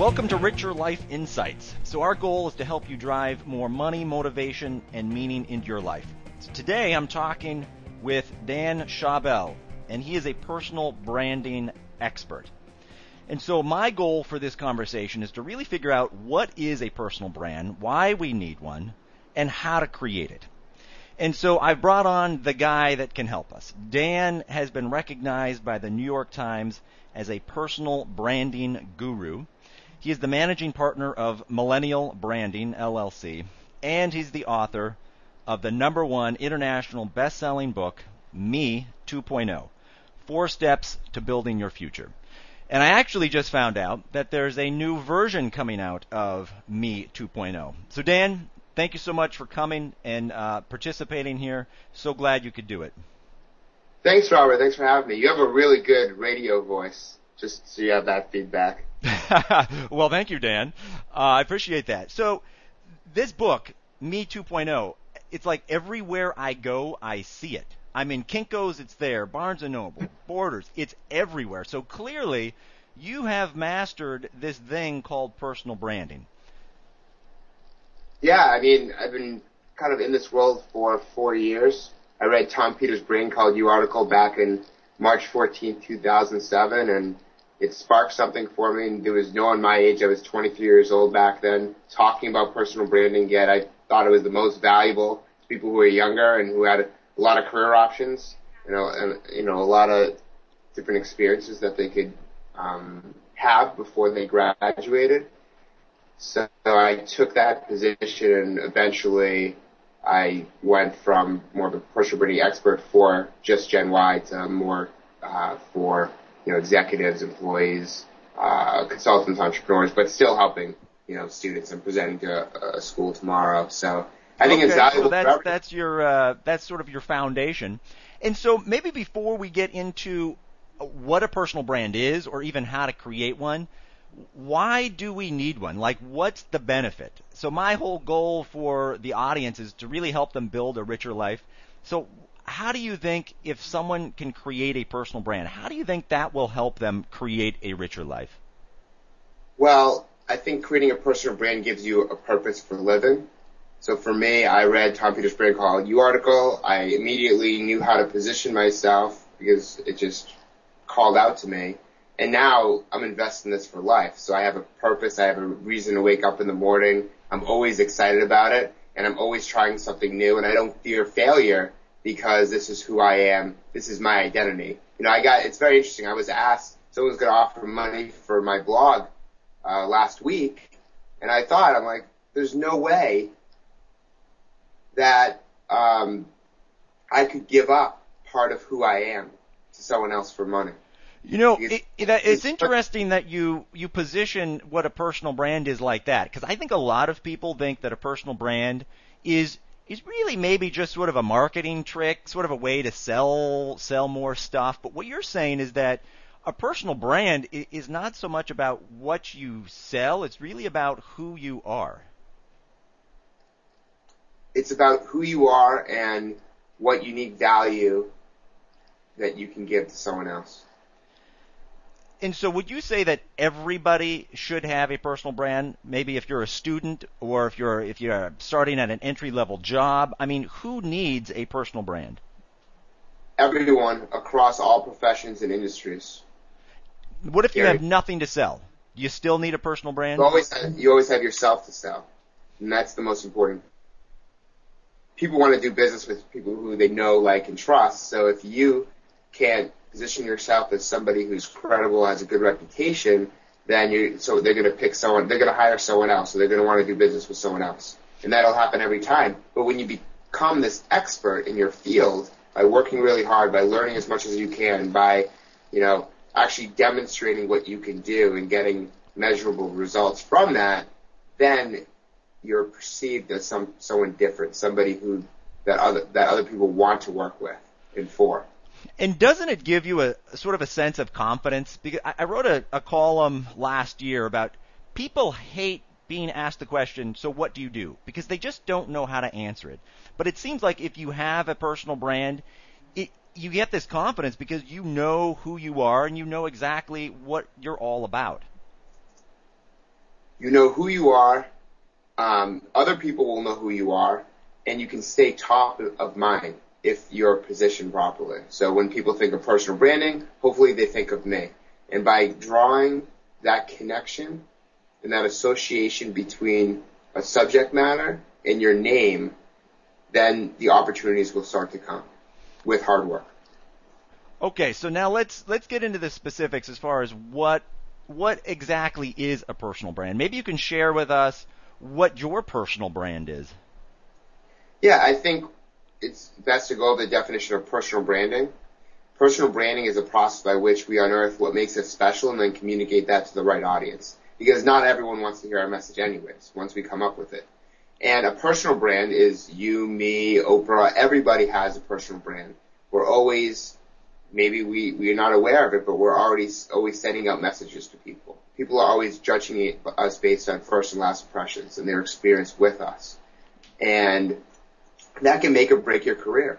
Welcome to Richer Life Insights. So our goal is to help you drive more money, motivation, and meaning into your life. So today I'm talking with Dan Schawbel, and he is a personal branding expert. And so my goal for this conversation is to really figure out what is a personal brand, why we need one, and how to create it. And so I've brought on the guy that can help us. Dan has been recognized by the New York Times as a personal branding guru. He is the managing partner of Millennial Branding, LLC, and he's the author of the #1 international best-selling book, Me 2.0, 4 Steps to Building Your Future. And I actually just found out that there's a new version coming out of Me 2.0. So Dan, thank you so much for coming and participating here. So glad you could do it. Thanks, Robert. Thanks for having me. You have a really good radio voice, just so you have that feedback. Well, thank you, Dan. I appreciate that. So this book, Me 2.0, it's like everywhere I go, I see it. I'm in Kinko's, it's there. Barnes & Noble, Borders, it's everywhere. So clearly, you have mastered this thing called personal branding. Yeah, I mean, I've been kind of in this world for 4 years. I read Tom Peters' Brain Called You article back in March 14, 2007, and it sparked something for me. And there was no one my age. I was 23 years old back then, talking about personal branding yet. I thought it was the most valuable to people who were younger and who had a lot of career options, and a lot of different experiences that they could have before they graduated. So I took that position, and eventually I went from more of a personal branding expert for just Gen Y to more for executives, employees, consultants, entrepreneurs, but still helping students. I'm presenting to a school tomorrow, so I think it's valuable. So that's sort of your foundation. And so maybe before we get into what a personal brand is, or even how to create one, why do we need one? Like, what's the benefit? So my whole goal for the audience is to really help them build a richer life. So how do you think, if someone can create a personal brand, how do you think that will help them create a richer life? Well, I think creating a personal brand gives you a purpose for living. So for me, I read Tom Peters' Brain Called You article. I immediately knew how to position myself because it just called out to me. And now I'm investing in this for life. So I have a purpose. I have a reason to wake up in the morning. I'm always excited about it, and I'm always trying something new, and I don't fear failure because this is who I am. This is my identity. It's very interesting. I was asked, someone was going to offer money for my blog last week, and I'm like, there's no way that I could give up part of who I am to someone else for money. It's interesting that you position what a personal brand is like that, because I think a lot of people think that a personal brand is really maybe just sort of a marketing trick, sort of a way to sell more stuff. But what you're saying is that a personal brand is not so much about what you sell, it's really about who you are. It's about who you are and what unique value that you can give to someone else. And so would you say that everybody should have a personal brand? Maybe if you're a student, or if you're starting at an entry-level job. I mean, who needs a personal brand? Everyone across all professions and industries. What if you have nothing to sell? Do you still need a personal brand? You always have yourself to sell, and that's the most important. People want to do business with people who they know, like, and trust. So if you can't position yourself as somebody who's credible, has a good reputation, then they're going to pick someone, they're going to hire someone else, so they're going to want to do business with someone else. And that'll happen every time. But when you become this expert in your field, by working really hard, by learning as much as you can, by, actually demonstrating what you can do and getting measurable results from that, then you're perceived as someone different, somebody that other people want to work with and for. And doesn't it give you a sort of a sense of confidence? Because I wrote a column last year about people hate being asked the question, so what do you do? Because they just don't know how to answer it. But it seems like if you have a personal brand, you get this confidence because you know who you are and you know exactly what you're all about. you know who you are, other people will know who you are, and you can stay top of mind if you're positioned properly. So when people think of personal branding, hopefully they think of me. And by drawing that connection and that association between a subject matter and your name, then the opportunities will start to come with hard work. Okay, so now let's get into the specifics as far as what exactly is a personal brand. Maybe you can share with us what your personal brand is. Yeah, I think it's best to go over the definition of personal branding. Personal branding is a process by which we unearth what makes us special and then communicate that to the right audience. Because not everyone wants to hear our message anyways, once we come up with it. And a personal brand is you, me, Oprah, everybody has a personal brand. We're always, maybe we're not aware of it, but we're always sending out messages to people. People are always judging us based on first and last impressions and their experience with us. And that can make or break your career.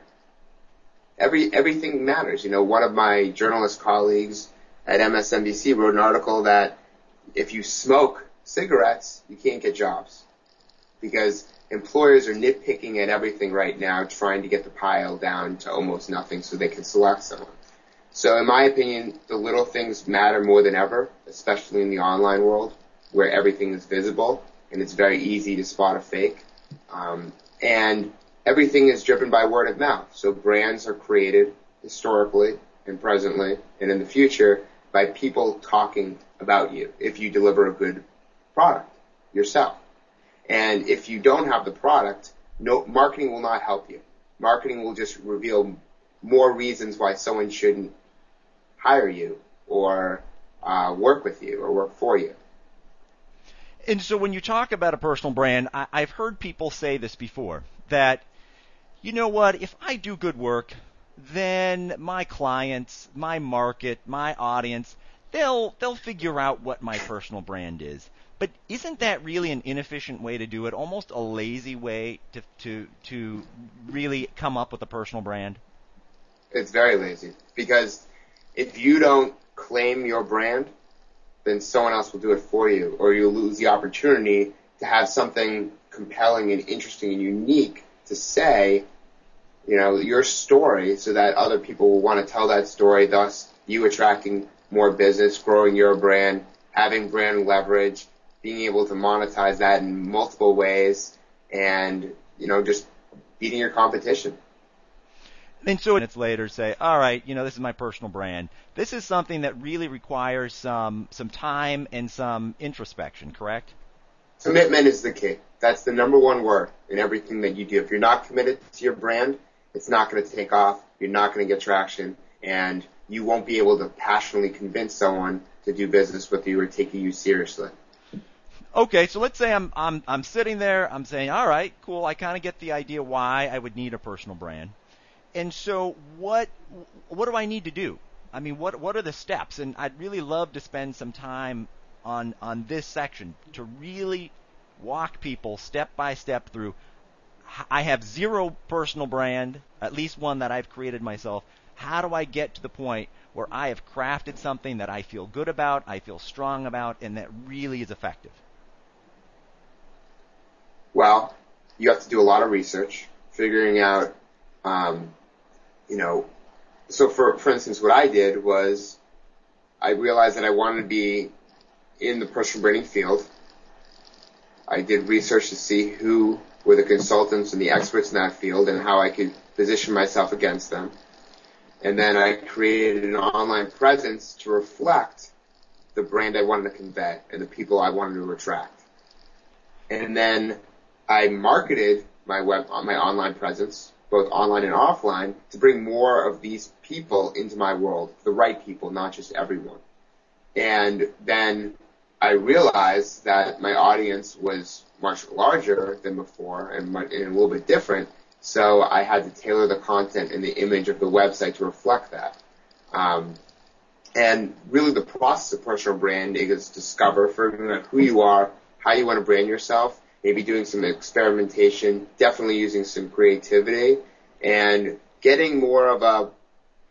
Everything matters. You know, one of my journalist colleagues at MSNBC wrote an article that if you smoke cigarettes, you can't get jobs. Because employers are nitpicking at everything right now, trying to get the pile down to almost nothing so they can select someone. So in my opinion, the little things matter more than ever, especially in the online world where everything is visible and it's very easy to spot a fake. And everything is driven by word of mouth. So brands are created historically and presently and in the future by people talking about you if you deliver a good product yourself. And if you don't have the product, marketing will not help you. Marketing will just reveal more reasons why someone shouldn't hire you or work with you or work for you. And so when you talk about a personal brand, I've heard people say this before, that, you know what, if I do good work, then my clients, my market, my audience, they'll figure out what my personal brand is. But isn't that really an inefficient way to do it? Almost a lazy way to really come up with a personal brand? It's very lazy because if you don't claim your brand, then someone else will do it for you, or you'll lose the opportunity to have something compelling and interesting and unique to say, you know, your story, so that other people will want to tell that story, thus you attracting more business, growing your brand, having brand leverage, being able to monetize that in multiple ways, and, you know, just beating your competition. And so minutes later say, all right, you know, this is my personal brand. This is something that really requires some time and some introspection, correct? Commitment is the key. That's the number one word in everything that you do. If you're not committed to your brand, it's not going to take off, you're not going to get traction, and you won't be able to passionately convince someone to do business with you or take you seriously. Okay, so let's say I'm sitting there, I'm saying, all right, cool, I kind of get the idea why I would need a personal brand. And so what do I need to do? I mean, what are the steps? And I'd really love to spend some time on this section to really walk people step by step through. I have zero personal brand, at least one that I've created myself. How do I get to the point where I have crafted something that I feel good about, I feel strong about, and that really is effective? Well, you have to do a lot of research, figuring out, you know, so for instance, what I did was I realized that I wanted to be in the personal branding field. I did research to see who were the consultants and the experts in that field and how I could position myself against them. And then I created an online presence to reflect the brand I wanted to convey and the people I wanted to attract. And then I marketed my online presence, both online and offline, to bring more of these people into my world, the right people, not just everyone. And then I realized that my audience was much larger than before and a little bit different, so I had to tailor the content and the image of the website to reflect that. And really the process of personal branding is figuring out who you are, how you want to brand yourself, maybe doing some experimentation, definitely using some creativity, and getting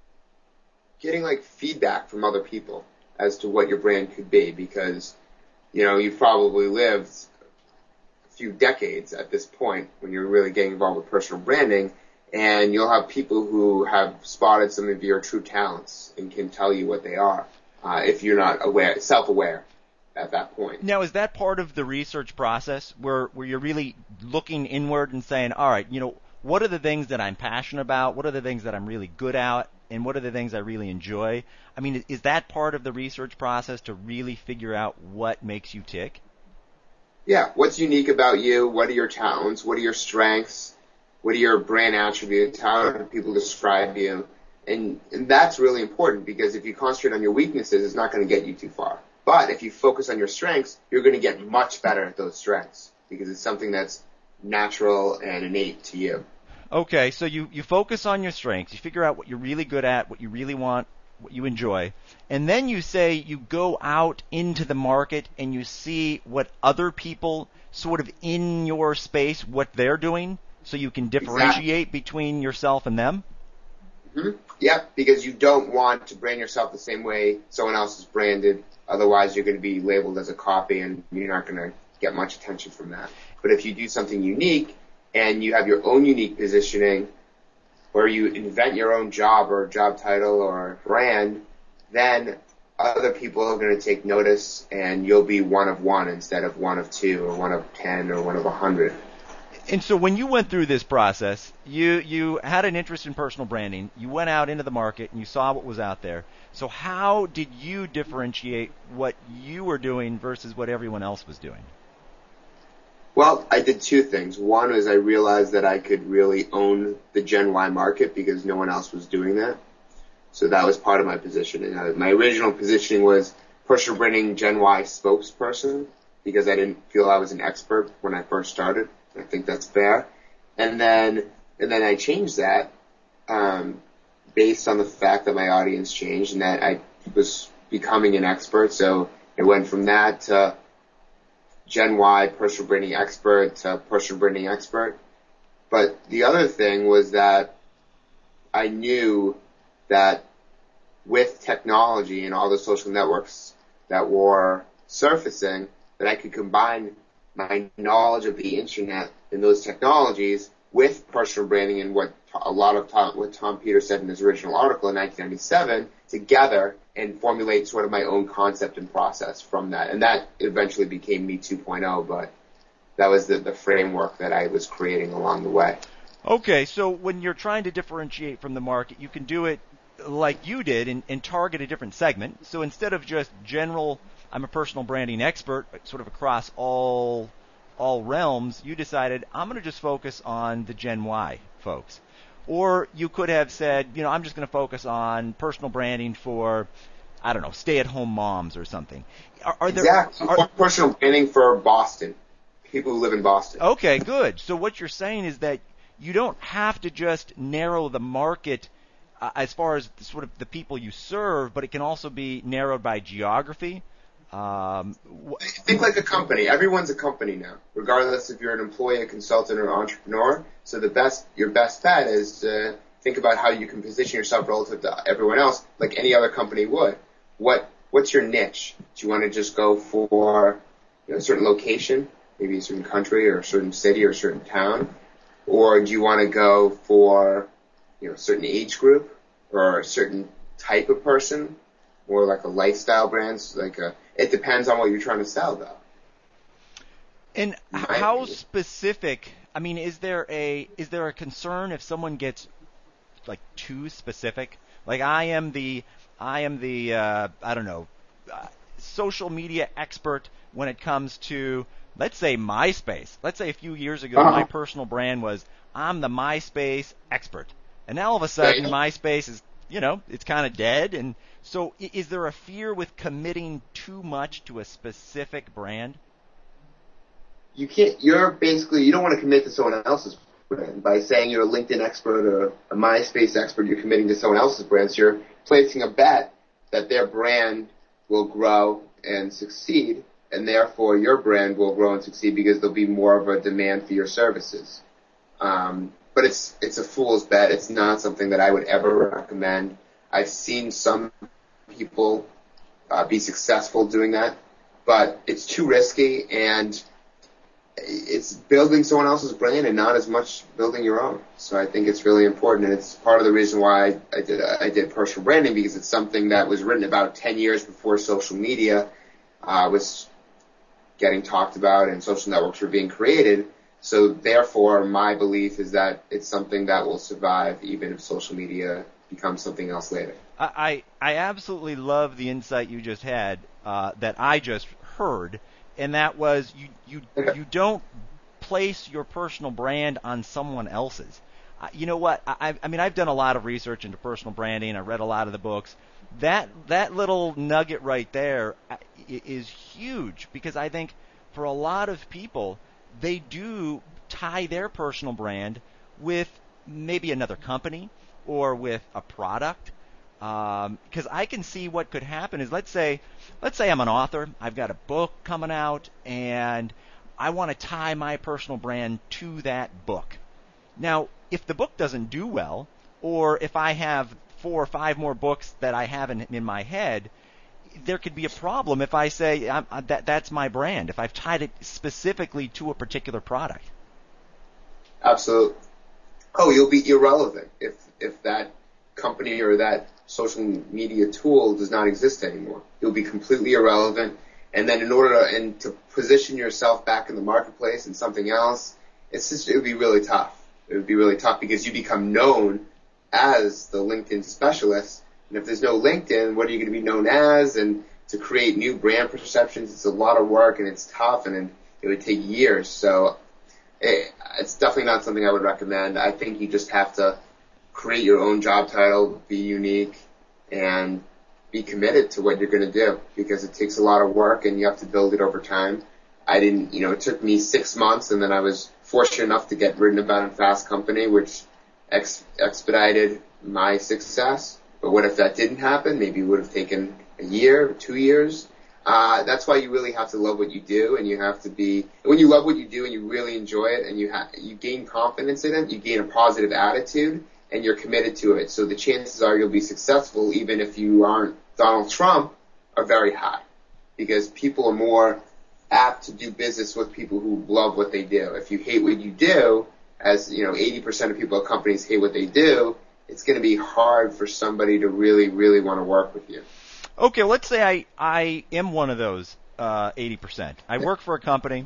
like feedback from other people as to what your brand could be, because you've probably lived a few decades at this point when you're really getting involved with personal branding, and you'll have people who have spotted some of your true talents and can tell you what they are, if you're not self-aware at that point. Now, is that part of the research process where you're really looking inward and saying, all right, what are the things that I'm passionate about? What are the things that I'm really good at? And what are the things I really enjoy? I mean, is that part of the research process to really figure out what makes you tick? Yeah. What's unique about you? What are your talents? What are your strengths? What are your brand attributes? How do people describe you? And that's really important, because if you concentrate on your weaknesses, it's not going to get you too far. But if you focus on your strengths, you're going to get much better at those strengths, because it's something that's natural and innate to you. Okay, so you focus on your strengths, you figure out what you're really good at, what you really want, what you enjoy, and then you say you go out into the market and you see what other people sort of in your space, what they're doing, so you can differentiate between yourself and them? Mm-hmm. Yep, because you don't want to brand yourself the same way someone else is branded. Otherwise, you're going to be labeled as a copy, and you're not going to get much attention from that. But if you do something unique, and you have your own unique positioning, where you invent your own job or job title or brand, then other people are going to take notice, and you'll be one of one instead of one of two or one of 10 or one of 100. And so when you went through this process, you had an interest in personal branding. You went out into the market and you saw what was out there. So how did you differentiate what you were doing versus what everyone else was doing? Well, I did two things. One is I realized that I could really own the Gen Y market because no one else was doing that. So that was part of my positioning. My original positioning was personal branding Gen Y spokesperson, because I didn't feel I was an expert when I first started. I think that's fair. And then I changed that based on the fact that my audience changed and that I was becoming an expert. So it went from that to Gen Y personal branding expert to personal branding expert. But the other thing was that I knew that with technology and all the social networks that were surfacing, that I could combine my knowledge of the internet and those technologies with personal branding and what Tom Peters said in his original article in 1997 together and formulate sort of my own concept and process from that. And that eventually became Me 2.0, but that was the framework that I was creating along the way. Okay, so when you're trying to differentiate from the market, you can do it like you did and target a different segment. So instead of just general, I'm a personal branding expert, sort of across all realms, you decided, I'm going to just focus on the Gen Y folks. Or you could have said, I'm just going to focus on personal branding for, I don't know, stay-at-home moms or something. Exactly. Personal branding for Boston, people who live in Boston. Okay, good. So what you're saying is that you don't have to just narrow the market as far as sort of the people you serve, but it can also be narrowed by geography. Think like a company. Everyone's a company now, regardless if you're an employee, a consultant, or an entrepreneur. So your best bet is to think about how you can position yourself relative to everyone else, like any other company would. What's your niche? Do you want to just go for a certain location, maybe a certain country or a certain city or a certain town, or do you want to go for a certain age group or a certain type of person, or like a lifestyle brand? It depends on what you're trying to sell, though. And how specific? I mean, is there a concern if someone gets like too specific? Like I am the I don't know, social media expert when it comes to, let's say, MySpace. Let's say a few years ago, my personal brand was, I'm the MySpace expert. And now all of a sudden, MySpace is, it's kind of dead. And so is there a fear with committing too much to a specific brand? You don't want to commit to someone else's brand. By saying you're a LinkedIn expert or a MySpace expert, you're committing to someone else's brand. So you're placing a bet that their brand will grow and succeed, and therefore your brand will grow and succeed because there'll be more of a demand for your services. But it's a fool's bet. It's not something that I would ever recommend. I've seen some people be successful doing that, but it's too risky, and it's building someone else's brand and not as much building your own. So I think it's really important, and it's part of the reason why I did personal branding, because it's something that was written about 10 years before social media was getting talked about and social networks were being created. So therefore, my belief is that it's something that will survive even if social media becomes something else later. I absolutely love the insight you just had that I just heard, and that was you don't place your personal brand on someone else's. You know what? I mean, I've done a lot of research into personal branding. I read a lot of the books. That little nugget right there is huge, because I think for a lot of people, they do tie their personal brand with maybe another company or with a product. Because I can see what could happen is, let's say I'm an author, I've got a book coming out, and I want to tie my personal brand to that book. Now, if the book doesn't do well, or if I have 4 or 5 more books that I have in my head, there could be a problem if I say that's my brand, if I've tied it specifically to a particular product. Absolutely. Oh, you'll be irrelevant if that company or that social media tool does not exist anymore. You'll be completely irrelevant. And then in order to position yourself back in the marketplace in something else, it would be really tough. It would be really tough because you become known as the LinkedIn specialist. And if there's no LinkedIn, what are you going to be known as? And to create new brand perceptions, it's a lot of work and it's tough, and it would take years. So it's definitely not something I would recommend. I think you just have to create your own job title, be unique, and be committed to what you're going to do, because it takes a lot of work and you have to build it over time. It took me 6 months, and then I was fortunate enough to get written about in Fast Company, which expedited my success. But what if that didn't happen? Maybe it would have taken a year or 2 years. That's why you really have to love what you do, and you have to be, when you love what you do and you really enjoy it and you gain confidence in it, you gain a positive attitude, and you're committed to it. So the chances are you'll be successful, even if you aren't Donald Trump, are very high, because people are more apt to do business with people who love what they do. If you hate what you do, as 80% of people at companies hate what they do, it's going to be hard for somebody to really, really want to work with you. Okay, well, let's say I am one of those 80%. I work for a company,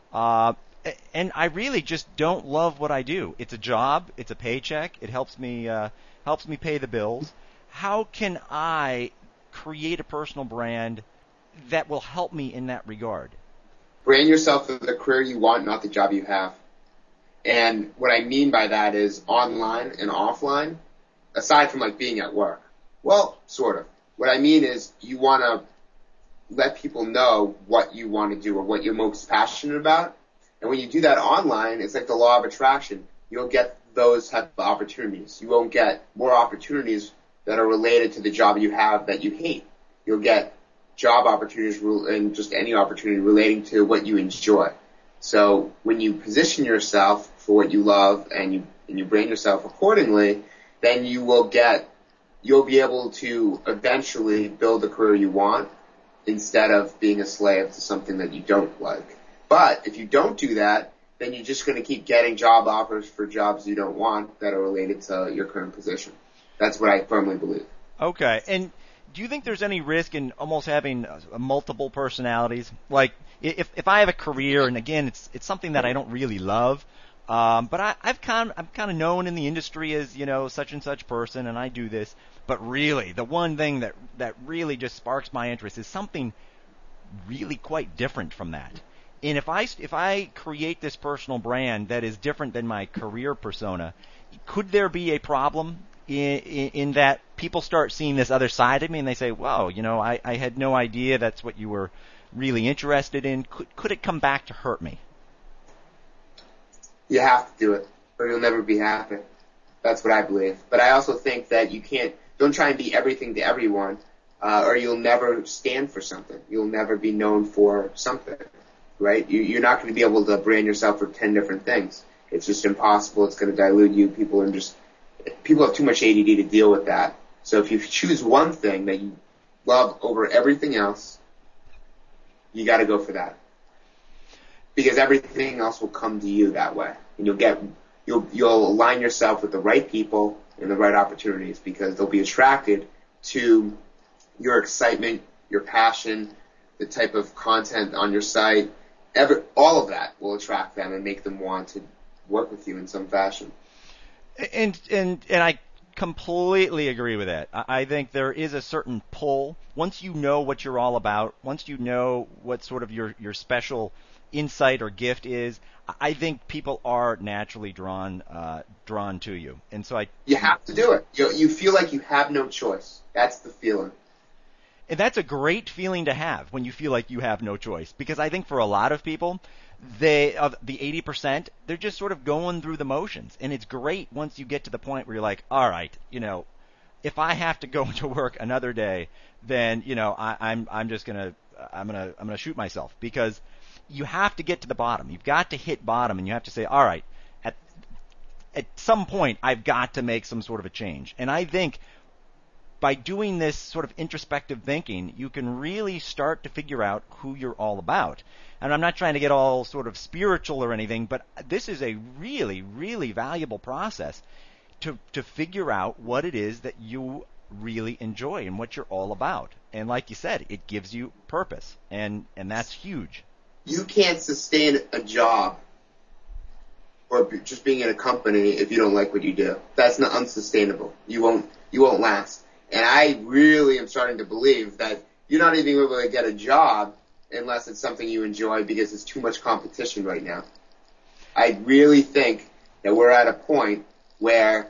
and I really just don't love what I do. It's a job, it's a paycheck, it helps me pay the bills. How can I create a personal brand that will help me in that regard? Brand yourself for the career you want, not the job you have. And what I mean by that is online and offline, aside from being at work. Well, sort of. What I mean is you want to let people know what you want to do or what you're most passionate about. And when you do that online, it's like the law of attraction. You'll get those type of opportunities. You won't get more opportunities that are related to the job you have that you hate. You'll get job opportunities and just any opportunity relating to what you enjoy. So when you position yourself for what you love and you brand yourself accordingly, then you'll be able to eventually build the career you want instead of being a slave to something that you don't like. But if you don't do that, then you're just going to keep getting job offers for jobs you don't want that are related to your current position. That's what I firmly believe. Okay. And do you think there's any risk in almost having multiple personalities? Like if I have a career, and again, it's something that I don't really love, but I'm kind of known in the industry as, such and such person, and I do this. But really, the one thing that really just sparks my interest is something really quite different from that. And if I create this personal brand that is different than my career persona, could there be a problem in that people start seeing this other side of me and they say, "Whoa, I had no idea that's what you were really interested in." Could it come back to hurt me? You have to do it, or you'll never be happy. That's what I believe. But I also think that don't try and be everything to everyone, or you'll never stand for something. You'll never be known for something, right? You're not going to be able to brand yourself for 10 different things. It's just impossible. It's going to dilute you. People have too much ADD to deal with that. So if you choose one thing that you love over everything else, you got to go for that, because everything else will come to you that way, and you'll align yourself with the right people and the right opportunities, because they'll be attracted to your excitement, your passion, the type of content on your site. All of that will attract them and make them want to work with you in some fashion. And I completely agree with that. I think there is a certain pull once you know what you're all about, once you know what sort of your special insight or gift is. I think people are naturally drawn to you, and so you have to do it. You feel like you have no choice. That's the feeling. And that's a great feeling to have when you feel like you have no choice, because I think for a lot of people, of the 80%, they're just sort of going through the motions, and it's great once you get to the point where you're like, all right, if I have to go to work another day, then I'm gonna shoot myself, because you have to get to the bottom. You've got to hit bottom, and you have to say, all right, at some point I've got to make some sort of a change. And I think by doing this sort of introspective thinking, you can really start to figure out who you're all about. And I'm not trying to get all sort of spiritual or anything, but this is a really, really valuable process to figure out what it is that you really enjoy and what you're all about. And like you said, it gives you purpose, and that's huge. You can't sustain a job or just being in a company if you don't like what you do. That's not unsustainable. You won't last. And I really am starting to believe that you're not even able to get a job unless it's something you enjoy, because there's too much competition right now. I really think that we're at a point where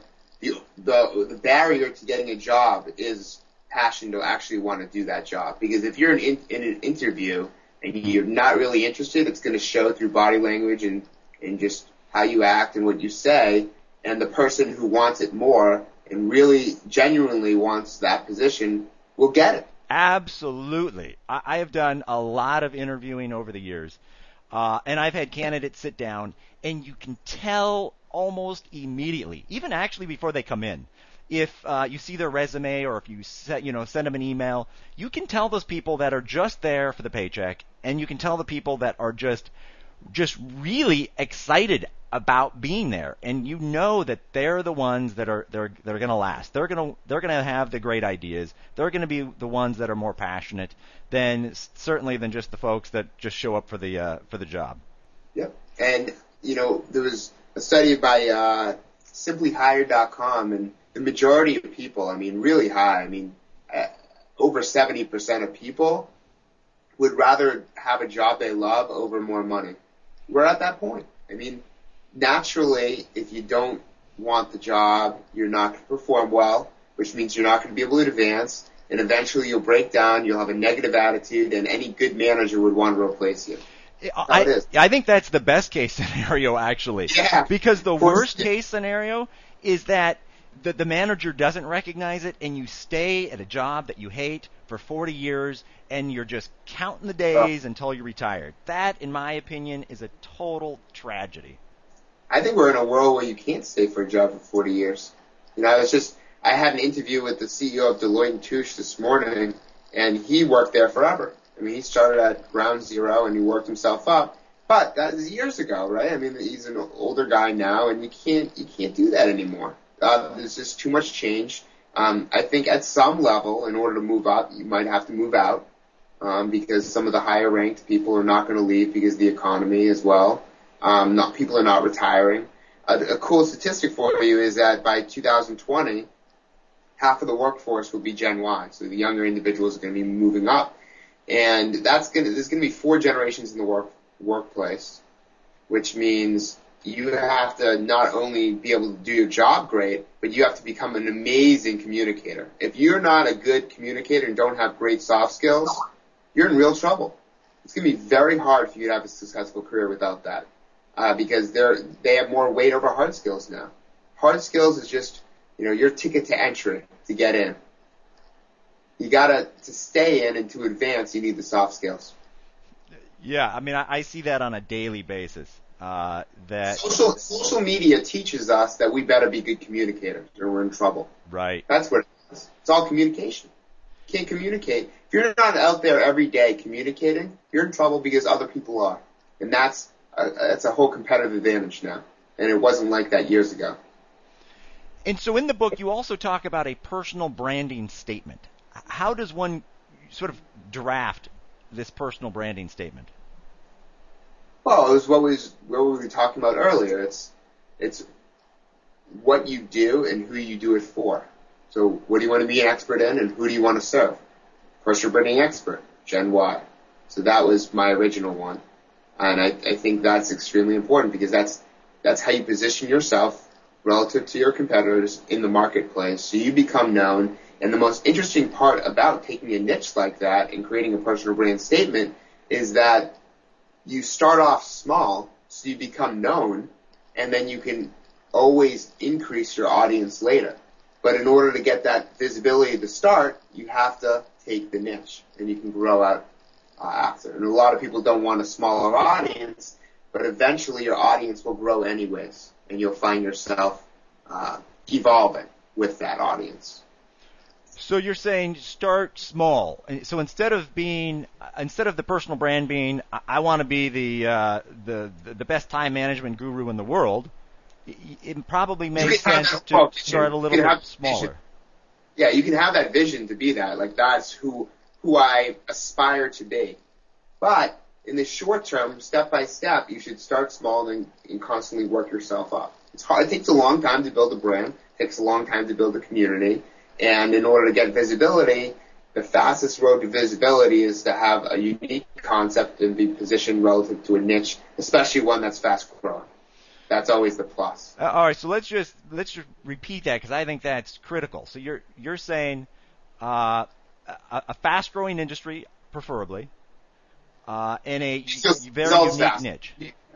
the barrier to getting a job is passion to actually want to do that job. Because if you're in an interview and you're not really interested, it's going to show through body language and just how you act and what you say. And the person who wants it more and really genuinely wants that position will get it. Absolutely. I have done a lot of interviewing over the years, and I've had candidates sit down, and you can tell almost immediately, even actually before they come in, if you see their resume or if you send them an email, you can tell those people that are just there for the paycheck, and you can tell the people that are just really excited about being there, and you know that they're the ones that are going to last. They're going to have the great ideas. They're going to be the ones that are more passionate than just the folks that just show up for the job. Yep. And there was a study by simplyhired.com, and the majority of people, really high, over 70% of people would rather have a job they love over more money. We're at that point. Naturally, if you don't want the job, you're not going to perform well, which means you're not going to be able to advance, and eventually you'll break down, you'll have a negative attitude, and any good manager would want to replace you. I think that's the best case scenario, actually. Yeah. Because the worst case scenario is that the manager doesn't recognize it, and you stay at a job that you hate for 40 years, and you're just counting the days until you're retired. That, in my opinion, is a total tragedy. I think we're in a world where you can't stay for a job for 40 years. I had an interview with the CEO of Deloitte & Touche this morning, and he worked there forever. He started at ground zero, and he worked himself up. But that was years ago, right? He's an older guy now, and you can't do that anymore. There's just too much change. I think at some level, in order to move up, you might have to move out, because some of the higher ranked people are not going to leave because of the economy as well. People are not retiring. A cool statistic for you is that by 2020, half of the workforce will be Gen Y. So the younger individuals are going to be moving up. And there's going to be 4 generations in the workplace, which means you have to not only be able to do your job great, but you have to become an amazing communicator. If you're not a good communicator and don't have great soft skills, you're in real trouble. It's going to be very hard for you to have a successful career without that, because they have more weight over hard skills now. Hard skills is just, your ticket to entry to get in. You to stay in and to advance, you need the soft skills. Yeah, I see that on a daily basis. That social media teaches us that we better be good communicators or we're in trouble. Right. That's what it is. It's all communication. can't communicate, if you're not out there every day communicating, you're in trouble because other people are. And that's a whole competitive advantage now. And it wasn't like that years ago. And so in the book, you also talk about a personal branding statement. How does one sort of draft this personal branding statement? Well, it was what we were talking about earlier. It's what you do and who you do it for. So what do you want to be an expert in and who do you want to serve? Personal branding expert, Gen Y. So that was my original one. And I think that's extremely important because that's how you position yourself relative to your competitors in the marketplace. So you become known. And the most interesting part about taking a niche like that and creating a personal brand statement is that you start off small, so you become known, and then you can always increase your audience later. But in order to get that visibility to start, you have to take the niche, and you can grow out after. And a lot of people don't want a smaller audience, but eventually your audience will grow anyways, and you'll find yourself evolving with that audience. So you're saying start small. So instead of the personal brand being, I want to be the best time management guru in the world, it probably makes sense to start a little bit smaller. Yeah, you can have that vision to be that. Like that's who I aspire to be. But in the short term, step by step, you should start small and constantly work yourself up. It's hard. It takes a long time to build a brand. It takes a long time to build a community. And in order to get visibility, the fastest road to visibility is to have a unique concept and be positioned relative to a niche, especially one that's fast growing. That's always the plus. All right, so let's just repeat that because I think that's critical. So you're saying a fast growing industry, preferably, in a very unique niche.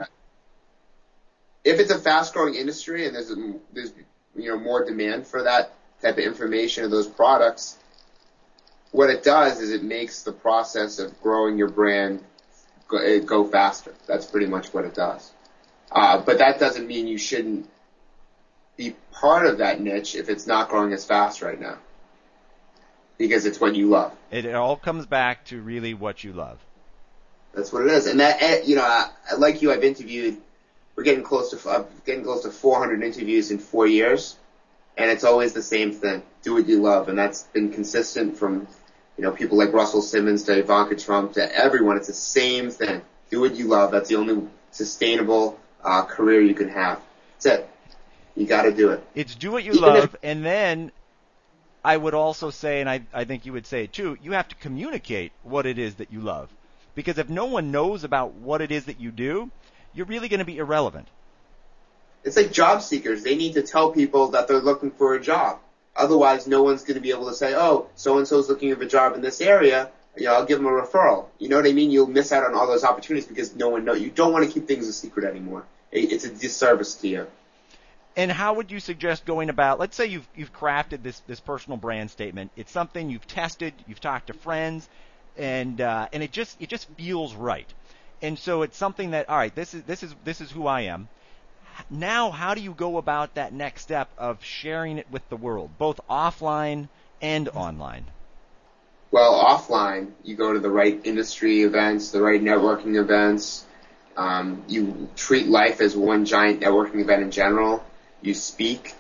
If it's a fast growing industry and there's more demand for that type of information of those products, what it does is it makes the process of growing your brand go faster. That's pretty much what it does. But that doesn't mean you shouldn't be part of that niche if it's not growing as fast right now, because it's what you love. It all comes back to really what you love. That's what it is. And that, like you, I've interviewed. We're getting close to 400 interviews in 4 years. And it's always the same thing. Do what you love. And that's been consistent from, people like Russell Simmons to Ivanka Trump to everyone. It's the same thing. Do what you love. That's the only sustainable career you can have. That's it. You got to do it. It's do what you love. And then I would also say, and I think you would say it too, you have to communicate what it is that you love. Because if no one knows about what it is that you do, you're really going to be irrelevant. It's like job seekers. They need to tell people that they're looking for a job. Otherwise, no one's going to be able to say, oh, so-and-so's looking for a job in this area. I'll give them a referral. You know what I mean? You'll miss out on all those opportunities because no one knows. You don't want to keep things a secret anymore. It's a disservice to you. And how would you suggest going about, let's say you've crafted this personal brand statement. It's something you've tested, you've talked to friends, and it just feels right. And so it's something that, all right, this is who I am. Now, how do you go about that next step of sharing it with the world, both offline and online? Well, offline, you go to the right industry events, the right networking events. You treat life as one giant networking event in general. You speak.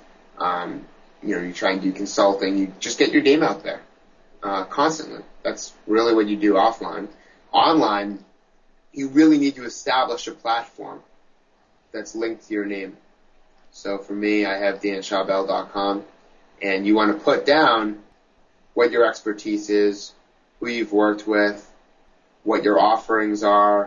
You try and do consulting. You just get your name out there constantly. That's really what you do offline. Online, you really need to establish a platform that's linked to your name. So for me, I have danschabel.com, and you want to put down what your expertise is, who you've worked with, what your offerings are,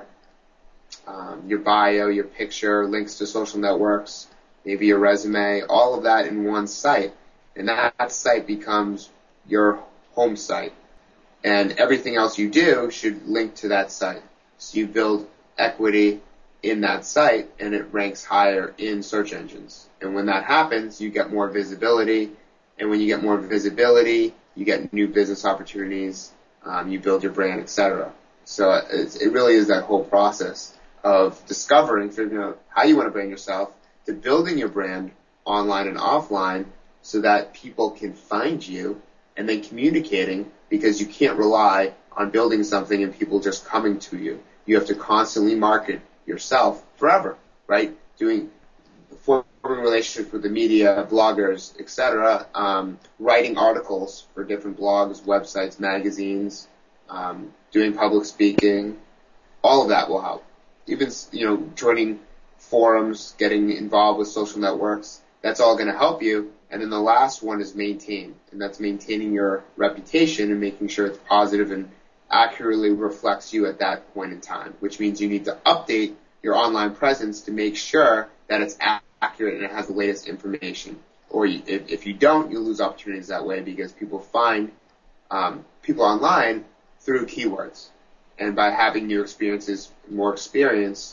your bio, your picture, links to social networks, maybe your resume, all of that in one site. And that site becomes your home site. And everything else you do should link to that site. So you build equity in that site, and it ranks higher in search engines. And when that happens, you get more visibility. And when you get more visibility, you get new business opportunities, you build your brand, etc. So it really is that whole process of discovering, figuring out how you want to brand yourself, to building your brand online and offline so that people can find you, and then communicating because you can't rely on building something and people just coming to you. You have to constantly market yourself forever, right? Forming relationships with the media, bloggers, etc., writing articles for different blogs, websites, magazines, doing public speaking, all of that will help. Even, joining forums, getting involved with social networks, that's all going to help you. And then the last one is maintain, and that's maintaining your reputation and making sure it's positive and accurately reflects you at that point in time, which means you need to update your online presence to make sure that it's accurate and it has the latest information. Or if you don't, you lose opportunities that way because people find people online through keywords. And by having new experiences, more experience,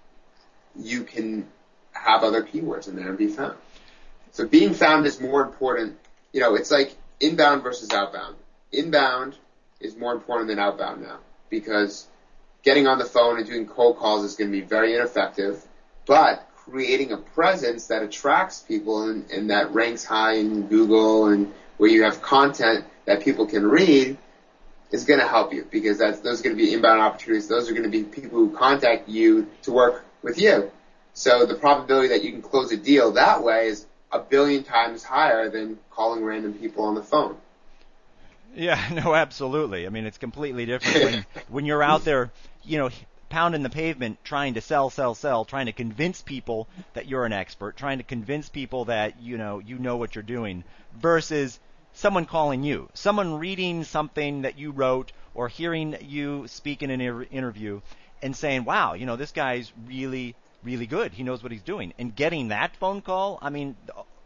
you can have other keywords in there and be found. So being found is more important. It's like inbound versus outbound. Inbound is more important than outbound now because getting on the phone and doing cold calls is going to be very ineffective, but creating a presence that attracts people and that ranks high in Google and where you have content that people can read is going to help you because those are going to be inbound opportunities. Those are going to be people who contact you to work with you. So the probability that you can close a deal that way is 1 billion times higher than calling random people on the phone. Yeah, no, absolutely. I mean, it's completely different when you're out there, pounding the pavement, trying to sell, trying to convince people that you're an expert, trying to convince people that you know what you're doing, versus someone calling you, someone reading something that you wrote or hearing you speak in an interview and saying, wow, this guy's really, really good. He knows what he's doing. And getting that phone call, I mean,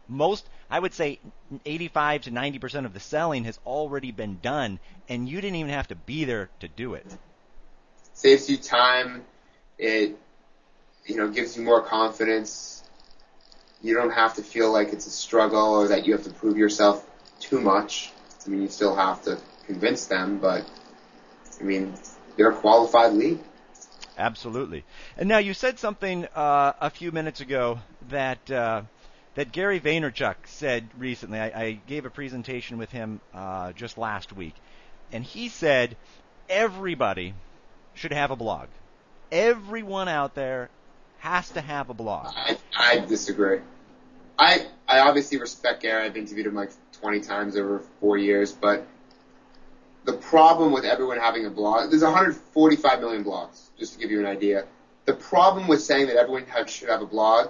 I would say 85 to 90% of the selling has already been done, and you didn't even have to be there to do it. Saves you time. It, gives you more confidence. You don't have to feel like it's a struggle or that you have to prove yourself too much. I mean, you still have to convince them, but, you're a qualified lead. Absolutely. And now you said something a few minutes ago that Gary Vaynerchuk said recently. I gave a presentation with him just last week, and he said everybody should have a blog. Everyone out there has to have a blog. I disagree. I obviously respect Gary. I've interviewed him like 20 times over 4 years, but the problem with everyone having a blog, there's 145 million blogs, just to give you an idea. The problem with saying that everyone should have a blog,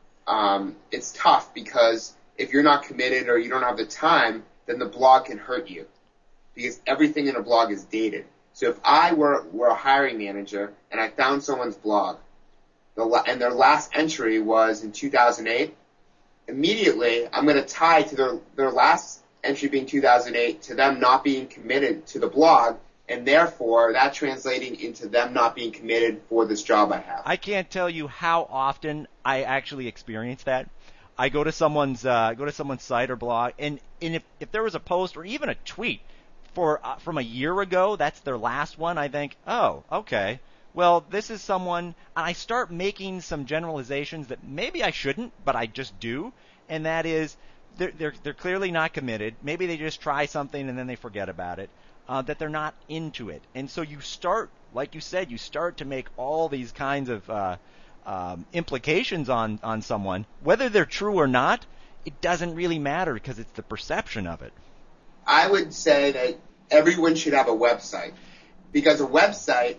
it's tough because if you're not committed or you don't have the time, then the blog can hurt you because everything in a blog is dated. So if I were a hiring manager and I found someone's blog and their last entry was in 2008, immediately I'm going to tie to their last entry being 2008 to them not being committed to the blog, and therefore that translating into them not being committed for this job I have. I can't tell you how often I actually experience that. I go to someone's site or blog, and if there was a post or even a tweet from a year ago, that's their last one, I think, oh, okay. Well, this is someone, and I start making some generalizations that maybe I shouldn't, but I just do, and that is they're clearly not committed. Maybe they just try something and then they forget about it, that they're not into it. And so you start, like you said, you start to make all these kinds of implications on someone. Whether they're true or not, it doesn't really matter because it's the perception of it. I would say that everyone should have a website because a website,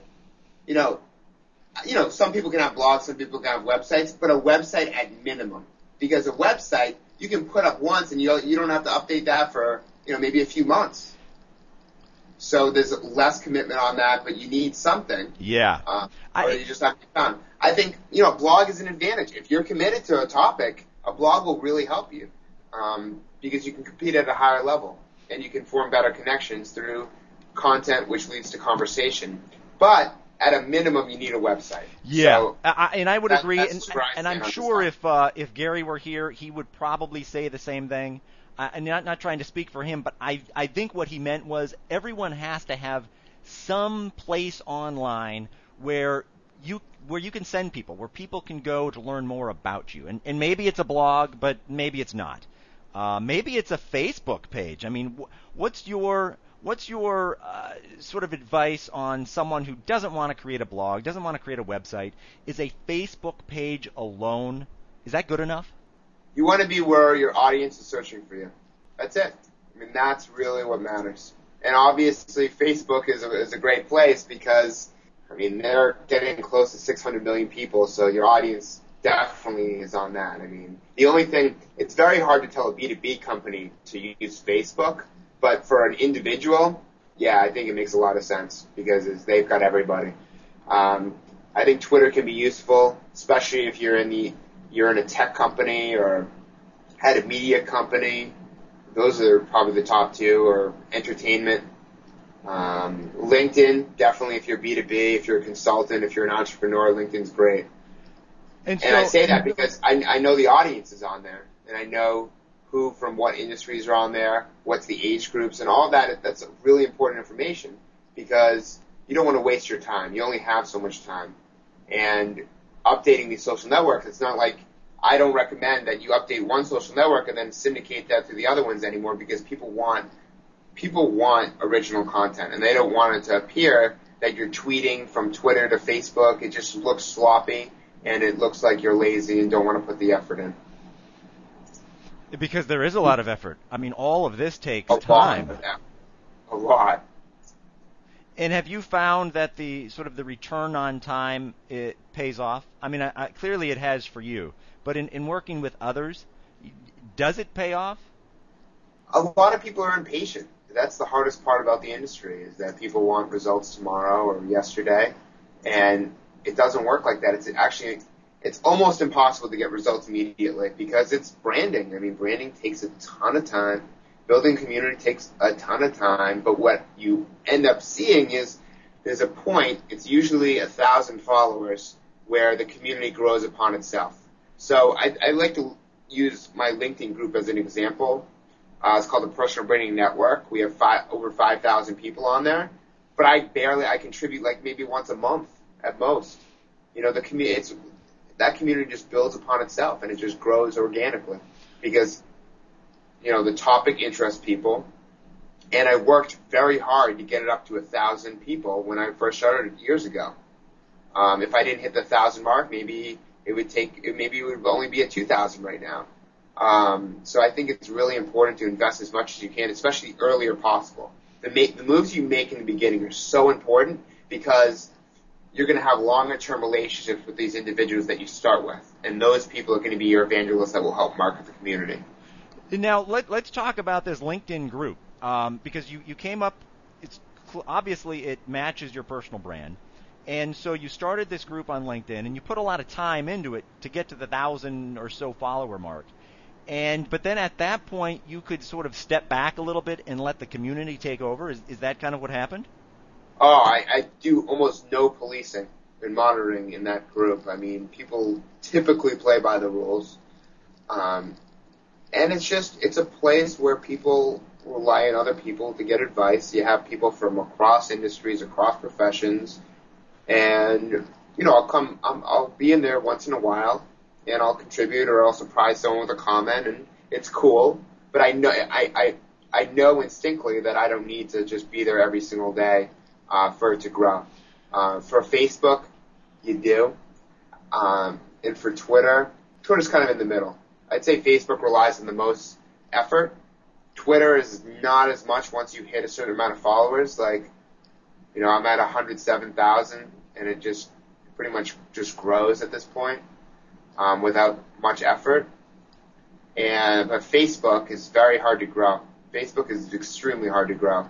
some people can have blogs, some people can have websites, but a website at minimum. Because a website you can put up once and you don't have to update that for, maybe a few months. So there's less commitment on that, but you need something. Yeah. Or you just have to be found. I think, a blog is an advantage. If you're committed to a topic, a blog will really help you because you can compete at a higher level and you can form better connections through content which leads to conversation. But at a minimum, you need a website. Yeah, so and I would agree, and I'm sure if Gary were here, he would probably say the same thing. And not trying to speak for him, but I think what he meant was everyone has to have some place online where you can send people, where people can go to learn more about you. And maybe it's a blog, but maybe it's not. Maybe it's a Facebook page. I mean, what's your What's your sort of advice on someone who doesn't want to create a blog, doesn't want to create a website? Is a Facebook page alone, is that good enough? You want to be where your audience is searching for you. That's it. I mean, that's really what matters. And obviously, Facebook is a great place because, I mean, they're getting close to 600 million people, so your audience definitely is on that. I mean, the only thing, it's very hard to tell a B2B company to use Facebook, but for an individual, yeah, I think it makes a lot of sense because they've got everybody. I think Twitter can be useful, especially if you're in a tech company or had a media company. Those are probably the top two, or entertainment. LinkedIn, definitely if you're B2B, if you're a consultant, if you're an entrepreneur, LinkedIn's great. And I say that because I know the audience is on there, and I know who from what industries are on there, what's the age groups, and all that. That's really important information because you don't want to waste your time. You only have so much time. And updating these social networks, it's not like I don't recommend that you update one social network and then syndicate that to the other ones anymore because people want original content, and they don't want it to appear that you're tweeting from Twitter to Facebook. It just looks sloppy, and it looks like you're lazy and don't want to put the effort in. Because there is a lot of effort. I mean, all of this takes time. A lot. And have you found that the sort of the return on time, it pays off? I mean, clearly it has for you. But in working with others, does it pay off? A lot of people are impatient. That's the hardest part about the industry, is that people want results tomorrow or yesterday, and it doesn't work like that. It's almost impossible to get results immediately because it's branding. I mean, branding takes a ton of time. Building community takes a ton of time, but what you end up seeing is there's a point, it's usually 1,000 followers, where the community grows upon itself. So I like to use my LinkedIn group as an example. It's called the Personal Branding Network. We have over 5,000 people on there, but I contribute like maybe once a month at most. You know, that community just builds upon itself, and it just grows organically because, you know, the topic interests people. And I worked very hard to get it up to 1,000 people when I first started years ago. If I didn't hit the 1,000 mark, maybe it would only be at 2,000 right now. So I think it's really important to invest as much as you can, especially earlier possible. The moves you make in the beginning are so important because you're going to have longer-term relationships with these individuals that you start with, and those people are going to be your evangelists that will help market the community. Now, let's talk about this LinkedIn group because you came up. Obviously it matches your personal brand, and so you started this group on LinkedIn, and you put a lot of time into it to get to the 1,000 or so follower mark. But then at that point, you could sort of step back a little bit and let the community take over. Is that kind of what happened? Oh, I do almost no policing and monitoring in that group. I mean, people typically play by the rules. And it's a place where people rely on other people to get advice. You have people from across industries, across professions. And, you know, I'll be in there once in a while, and I'll contribute, or I'll surprise someone with a comment, and it's cool. But I know instinctively that I don't need to just be there every single day for it to grow. For Facebook, you do. And for Twitter's kind of in the middle. I'd say Facebook relies on the most effort. Twitter is not as much once you hit a certain amount of followers. Like, you know, I'm at 107,000, and it just pretty much just grows at this point without much effort. But Facebook is very hard to grow. Facebook is extremely hard to grow.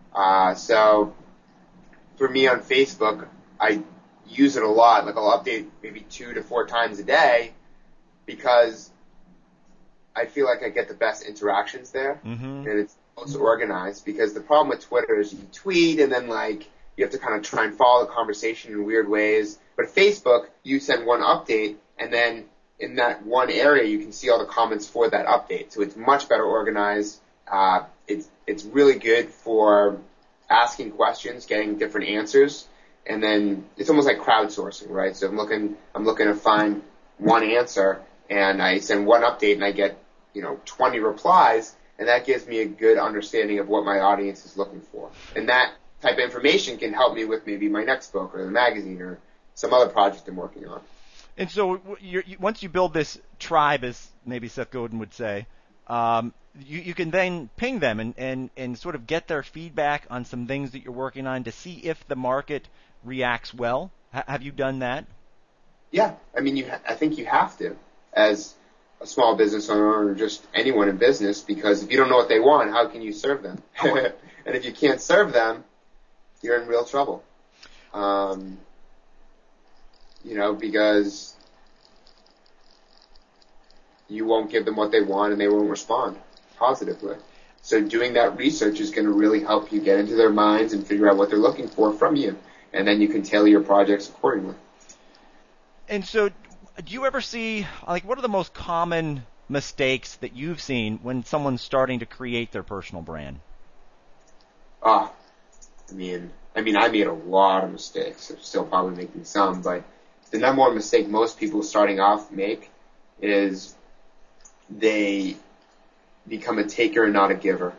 So for me on Facebook, I use it a lot. Like, I'll update maybe 2 to 4 times a day because I feel like I get the best interactions there, and it's most organized. Because the problem with Twitter is you tweet, and then like you have to kind of try and follow the conversation in weird ways. But Facebook, you send one update, and then in that one area, you can see all the comments for that update. So it's much better organized. It's really good for asking questions, getting different answers, and then it's almost like crowdsourcing, right? So I'm looking to find one answer, and I send one update, and I get 20 replies, and that gives me a good understanding of what my audience is looking for. And that type of information can help me with maybe my next book or the magazine or some other project I'm working on. And so once you build this tribe, as maybe Seth Godin would say, you can then ping them and sort of get their feedback on some things that you're working on to see if the market reacts well. Have you done that? Yeah. I mean, I think you have to as a small business owner or just anyone in business, because if you don't know what they want, how can you serve them? And if you can't serve them, you're in real trouble. Because you won't give them what they want and they won't respond positively. So doing that research is going to really help you get into their minds and figure out what they're looking for from you. And then you can tailor your projects accordingly. And so do you ever see, what are the most common mistakes that you've seen when someone's starting to create their personal brand? I made a lot of mistakes. I'm still probably making some, but the number one mistake most people starting off make is they become a taker and not a giver.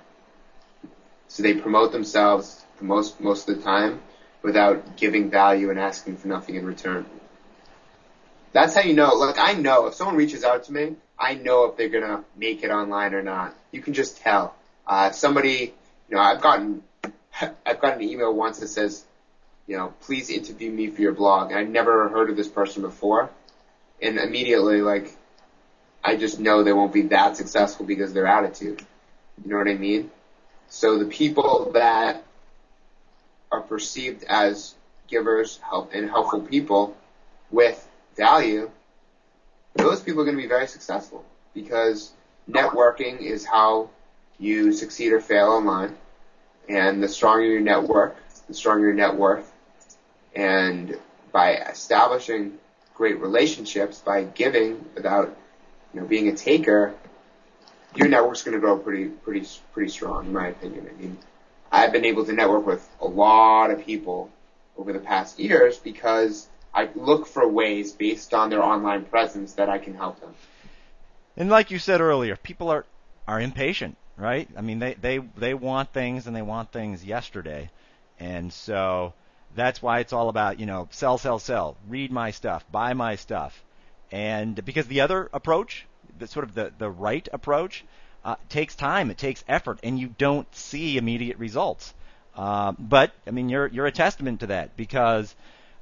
So they promote themselves most of the time without giving value and asking for nothing in return. That's how you know. I know if someone reaches out to me, I know if they're going to make it online or not. You can just tell. Somebody, I've gotten an email once that says, please interview me for your blog. I've never heard of this person before. And immediately, I just know they won't be that successful because of their attitude. You know what I mean? So the people that are perceived as givers, helpful people with value, those people are going to be very successful, because networking is how you succeed or fail online. And the stronger your network, the stronger your net worth. And by establishing great relationships, by giving without being a taker, your network's going to grow pretty strong, in my opinion. I mean, I've been able to network with a lot of people over the past years because I look for ways based on their online presence that I can help them. And like you said earlier, people are impatient, right? I mean, they want things, and they want things yesterday. And so that's why it's all about, sell, read my stuff, buy my stuff. And because the other approach, the right approach, takes time, it takes effort, and you don't see immediate results. But you're a testament to that, because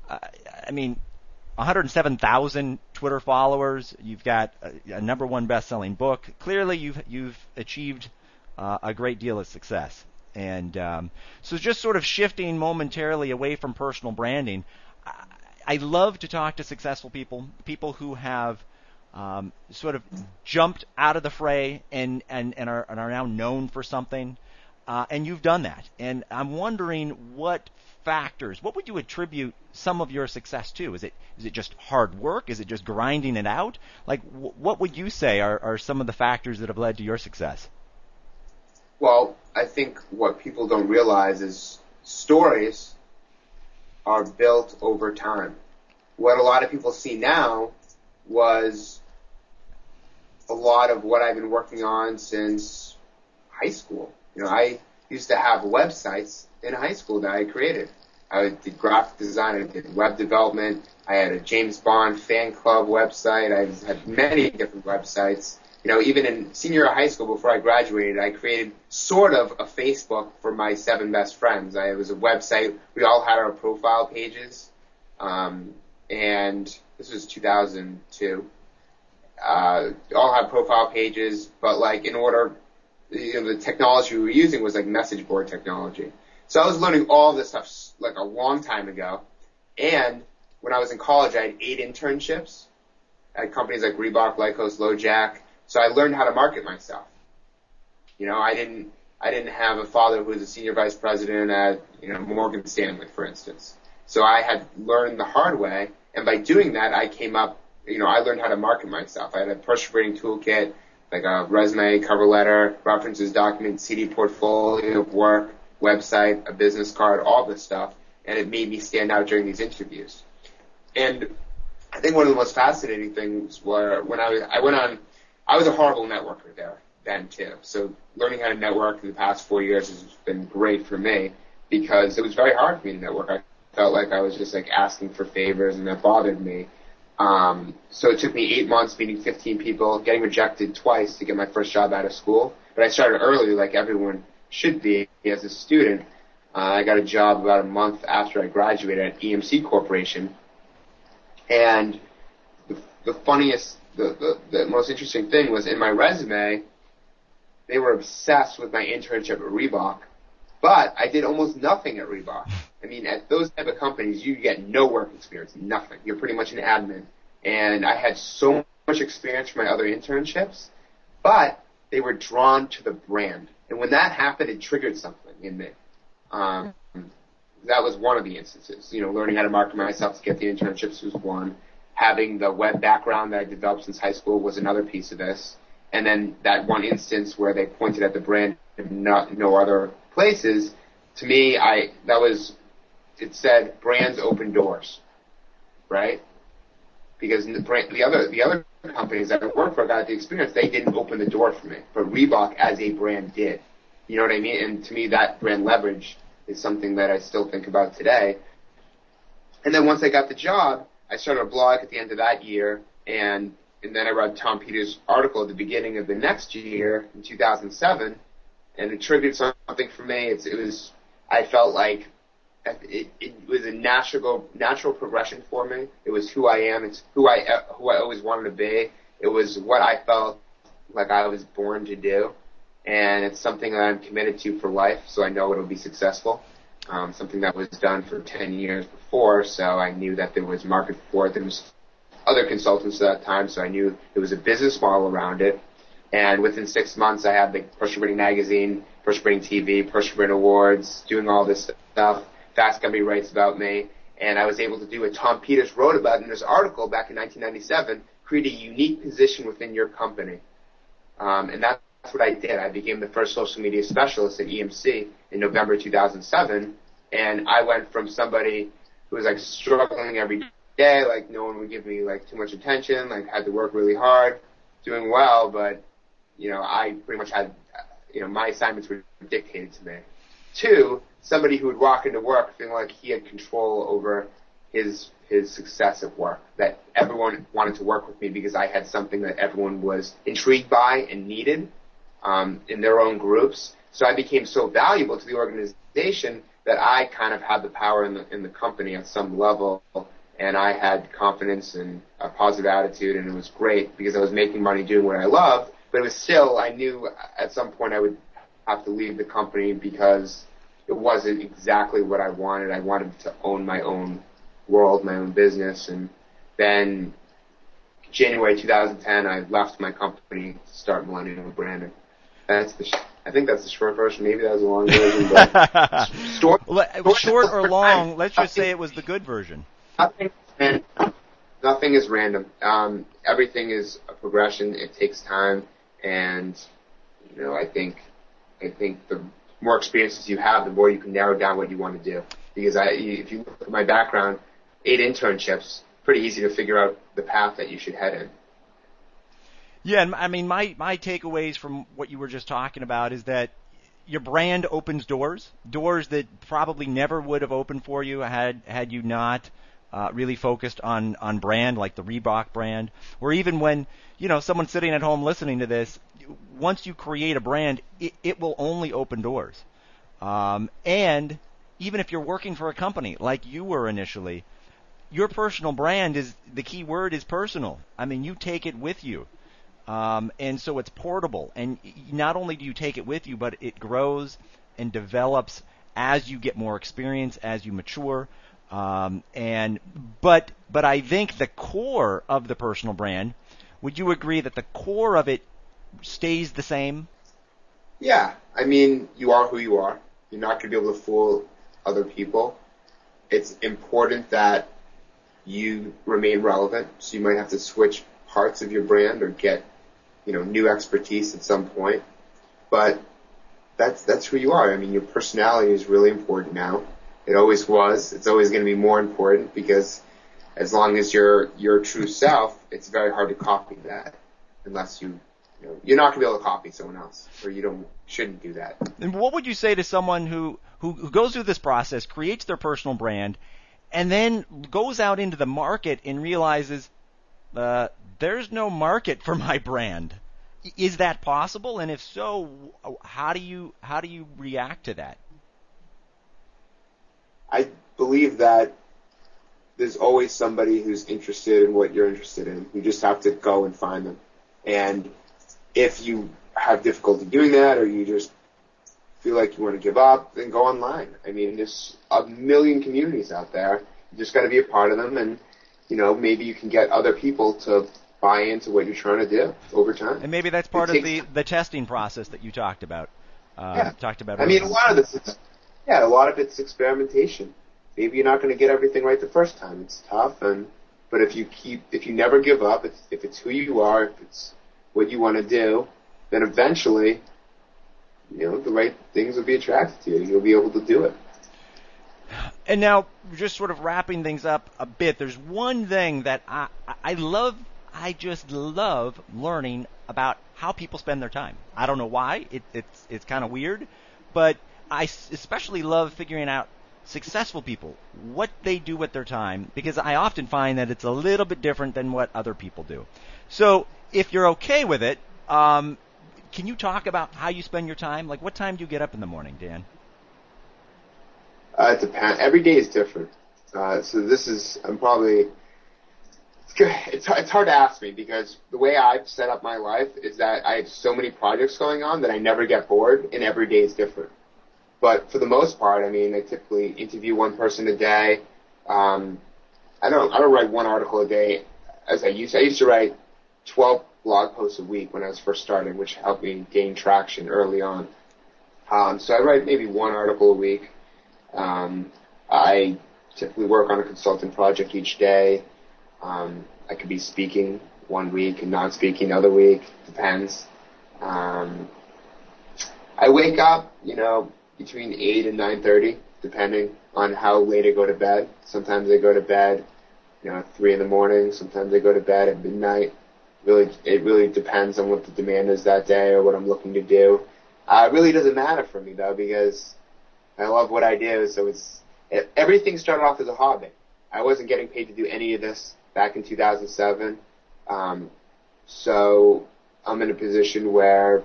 107,000 Twitter followers. You've got a number one best-selling book. Clearly, you've achieved a great deal of success. And so just sort of shifting momentarily away from personal branding, I love to talk to successful people who have sort of jumped out of the fray and are now known for something. And you've done that. And I'm wondering what would you attribute some of your success to? Is it just hard work? Is it just grinding it out? What would you say are some of the factors that have led to your success? Well, I think what people don't realize is stories are built over time. What a lot of people see now was a lot of what I've been working on since high school. I used to have websites in high school that I created. I did graphic design, I did web development, I had a James Bond fan club website, I had many different websites. Even in senior year of high school, before I graduated, I created sort of a Facebook for my 7 best friends. It was a website. We all had our profile pages, and this was 2002. All had profile pages, but in order, the technology we were using was message board technology. So I was learning all this stuff a long time ago. And when I was in college, I had 8 internships at companies like Reebok, Lycos, LoJack. So I learned how to market myself. I didn't have a father who was a senior vice president at, Morgan Stanley, for instance. So I had learned the hard way. And by doing that, I came up, I learned how to market myself. I had a personal branding toolkit, a resume, cover letter, references document, CD portfolio of work, website, a business card, all this stuff. And it made me stand out during these interviews. And I think one of the most fascinating things were when I was a horrible networker there. then too. So learning how to network in the past 4 years has been great for me because it was very hard for me to network. I felt like I was just like asking for favors, and that bothered me. So it took me 8 months, meeting 15 people, getting rejected twice to get my first job out of school. But I started early, like everyone should be as a student. I got a job about a month after I graduated at EMC Corporation. And the funniest, the most interesting thing was in my resume, they were obsessed with my internship at Reebok. But I did almost nothing at Reebok. I mean, at those type of companies, you get no work experience, nothing. You're pretty much an admin. And I had so much experience from my other internships, but they were drawn to the brand. And when that happened, it triggered something in me. That was one of the instances. You know, learning how to market myself to get the internships was one. Having the web background that I developed since high school was another piece of this. And then that one instance where they pointed at the brand and no other places, to me, it said brands open doors, right? Because the other companies that I worked for got the experience, they didn't open the door for me, but Reebok as a brand did. You know what I mean? And to me, that brand leverage is something that I still think about today. And then once I got the job, I started a blog at the end of that year, and then I read Tom Peters' article at the beginning of the next year in 2007, and it triggered something for me. I felt like it was a natural progression for me. It was who I am. It's who I always wanted to be. It was what I felt like I was born to do, and it's something that I'm committed to for life. So I know it'll be successful. Something that was done for 10 years before, so I knew that there was market for it. There was other consultants at that time, so I knew there was a business model around it. And within 6 months, I had the Personal Branding Magazine, Personal Branding TV, Personal Branding Awards, doing all this stuff. Fast Company writes about me, and I was able to do what Tom Peters wrote about in his article back in 1997, create a unique position within your company. And that's what I did. I became the first social media specialist at EMC in November 2007, and I went from somebody who was like struggling every day, like no one would give me like too much attention, like had to work really hard, doing well, but I pretty much had, my assignments were dictated to me. Two, somebody who would walk into work feeling like he had control over his success at work, that everyone wanted to work with me because I had something that everyone was intrigued by and needed in their own groups. So I became so valuable to the organization that I kind of had the power in the company at some level, and I had confidence and a positive attitude, and it was great because I was making money doing what I loved, but it was still, I knew at some point I would have to leave the company because it wasn't exactly what I wanted. I wanted to own my own world, my own business, and then January 2010, I left my company to start Millennium Branding. I think that's the short version. Maybe that was a long version, but short or long, let's just say it was the good version. Nothing is random. Everything is a progression. It takes time, and I think the more experiences you have, the more you can narrow down what you want to do. Because if you look at my background, 8 internships, pretty easy to figure out the path that you should head in. Yeah, and I mean, my takeaways from what you were just talking about is that your brand opens doors that probably never would have opened for you had you not really focused on brand, like the Reebok brand, or even when someone's sitting at home listening to this, once you create a brand, it will only open doors. And even if you're working for a company like you were initially, your personal brand the key word is personal. I mean, you take it with you. And so it's portable. And not only do you take it with you, but it grows and develops as you get more experience, as you mature. But I think the core of the personal brand, would you agree that the core of it stays the same? Yeah. I mean, you are who you are. You're not going to be able to fool other people. It's important that you remain relevant, so you might have to switch parts of your brand or get new expertise at some point. But that's who you are. I mean, your personality is really important now. It always was. It's always going to be more important because as long as you're your true self, it's very hard to copy that unless you you're not going to be able to copy someone else, or shouldn't do that. And what would you say to someone who goes through this process, creates their personal brand, and then goes out into the market and realizes there's no market for my brand? Is that possible? And if so, how do you react to that? I believe that there's always somebody who's interested in what you're interested in. You just have to go and find them. And if you have difficulty doing that, or you just feel like you want to give up, then go online. I mean, there's a million communities out there. You just got to be a part of them, and maybe you can get other people to buy into what you're trying to do over time. And maybe that's part of the testing process that you talked about. Yeah. I mean, a lot of it's experimentation. Maybe you're not going to get everything right the first time. It's tough, but if you never give up, if it's who you are, if it's what you want to do, then eventually, the right things will be attracted to you. You'll be able to do it. And now, just sort of wrapping things up a bit, there's one thing that I love. I just love learning about how people spend their time. I don't know why. It's kind of weird, but I especially love figuring out successful people, what they do with their time, because I often find that it's a little bit different than what other people do. So if you're okay with it, can you talk about how you spend your time? Like, what time do you get up in the morning, Dan? It depends. Every day is different. It's hard to ask me, because the way I've set up my life is that I have so many projects going on that I never get bored, and every day is different. But for the most part, I mean, I typically interview one person a day. I don't write one article a day as I used to write 12 blog posts a week when I was first starting, which helped me gain traction early on. So I write maybe one article a week. I typically work on a consulting project each day. I could be speaking one week and not speaking other week. Depends. I wake up, between 8 and 9:30, depending on how late I go to bed. Sometimes I go to bed, at 3 in the morning. Sometimes I go to bed at midnight. It really depends on what the demand is that day or what I'm looking to do. It really doesn't matter for me, though, because I love what I do. So everything started off as a hobby. I wasn't getting paid to do any of this back in 2007. So I'm in a position where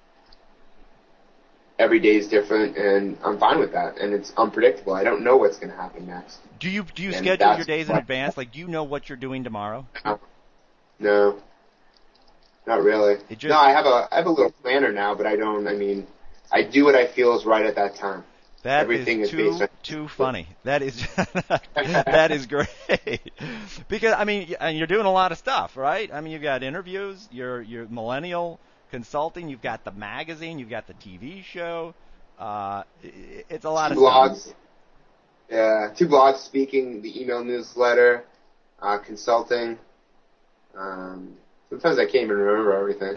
every day is different, and I'm fine with that. And it's unpredictable. I don't know what's going to happen next. Do you schedule your days in advance? Like, do you know what you're doing tomorrow? No, not really. I have a little planner now, but I don't. I mean, I do what I feel is right at that time. Everything is too funny. That is that is great. Because I mean, and you're doing a lot of stuff, right? I mean, you've got interviews, you're Millennial Consulting, you've got the magazine, you've got the TV show. It's a lot of blogs. stuff. Yeah, 2 blogs, speaking, the email newsletter, consulting. Sometimes I can't even remember everything.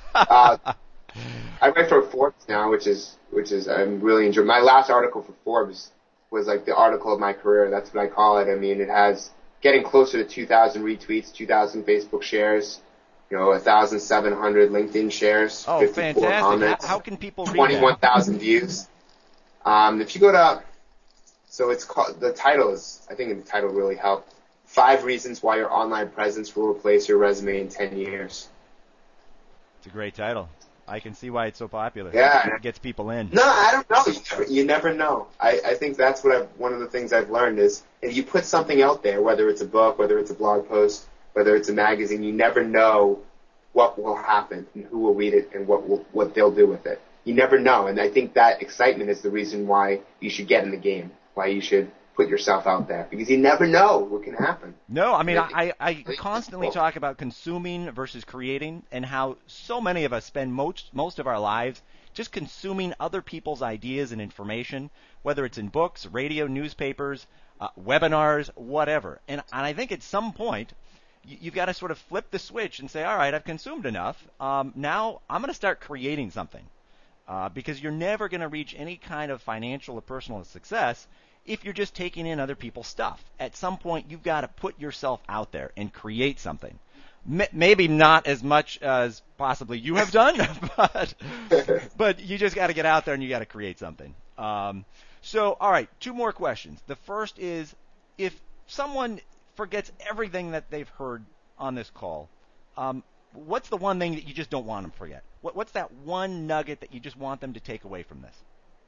I write for Forbes now, which is I'm really enjoying. My last article for Forbes was like the article of my career. That's what I call it. I mean, it has getting closer to 2,000 retweets, 2,000 Facebook shares, 1,700 LinkedIn shares, oh, 54 fantastic. comments. How can people read 21,000 views. If you go to, so it's called, the title is, I think the title really helped. 5 reasons why your online presence will replace your resume in 10 years. It's a great title. I can see why it's so popular. Yeah. It gets people in. No, I don't know. You never know. I think that's one of the things I've learned is if you put something out there, whether it's a book, whether it's a blog post, whether it's a magazine, you never know what will happen and who will read it and what they'll do with it. You never know. And I think that excitement is the reason why you should get in the game, why you should put yourself out there, because you never know what can happen. No, I mean, I constantly talk about consuming versus creating, and how so many of us spend most of our lives just consuming other people's ideas and information, whether it's in books, radio, newspapers, webinars, whatever. And I think at some point, you've got to sort of flip the switch and say, all right, I've consumed enough. Now I'm going to start creating something, because you're never going to reach any kind of financial or personal success if you're just taking in other people's stuff. At some point, you've got to put yourself out there and create something. Maybe not as much as possibly you have done, but you just got to get out there and you got to create something. So, all right, two more questions. The first is, if someone forgets everything that they've heard on this call, what's the one thing that you just don't want them to forget? What's that one nugget that you just want them to take away from this?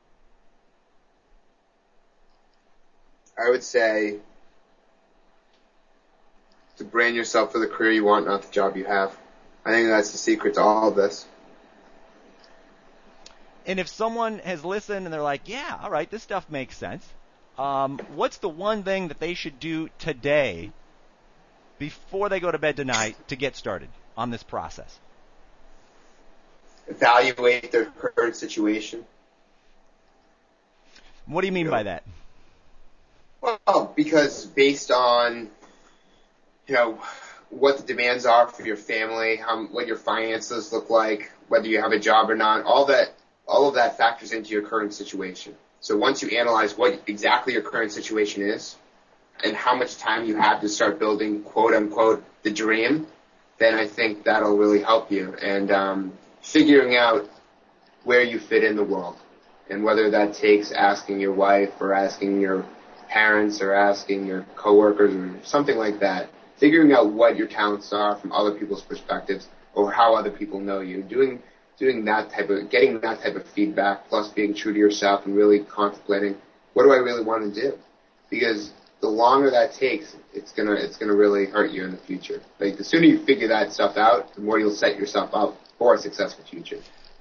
I would say to brand yourself for the career you want, not the job you have. I think that's the secret to all of this. And if someone has listened and they're like, yeah, all right, this stuff makes sense, what's the one thing that they should do today before they go to bed tonight to get started on this process? Evaluate their current situation. What do you mean by that? Well, because based on, what the demands are for your family, what your finances look like, whether you have a job or not, all of that factors into your current situation. So once you analyze what exactly your current situation is and how much time you have to start building, quote unquote, the dream, then I think that'll really help you. And figuring out where you fit in the world, and whether that takes asking your wife or asking your parents or asking your coworkers or something like that. Figuring out what your talents are from other people's perspectives or how other people know you. Getting that type of feedback, plus being true to yourself and really contemplating, what do I really want to do? Because the longer that takes, it's gonna really hurt you in the future. Like, the sooner you figure that stuff out, the more you'll set yourself up for a successful future.